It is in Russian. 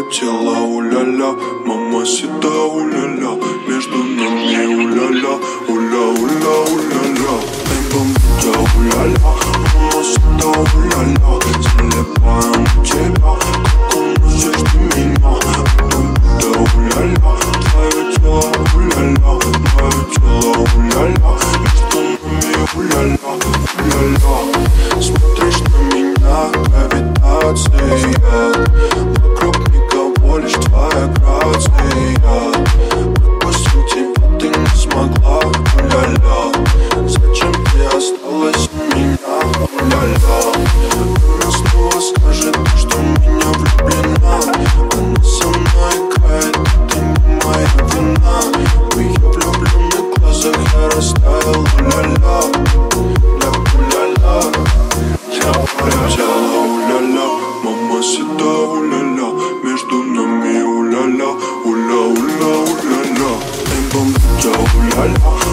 тело, уля-ля, мамасита, уля-ля, между нами уля-ля, уля-уля, уля-ля. Эй, бомбочка, уля-ля, мамасита, уля-ля, залипаем у тебя, как уносишь ты меня. Эй, бомбочка, уля-ля, твое тело, уля-ля, мое тело, уля-ля, между нами уля-ля, уля-ля. Смотришь на меня, гравитация, вокруг никого, лишь твоя грация. Отпустил тебя, ты не смогла, уля-ля. Зачем ты осталась у меня, уля-ля? Она снова скажет, что в меня влюблена. Она со мной играет, это не моя вина. В ее влюбленных глазах я растаял, уля-ля, уля-ля. Тело, уля-ля, мамасита, уля-ля, между нами уля-ля, уля-уля, уля-ля. Эй, бомбочка, уля-ля,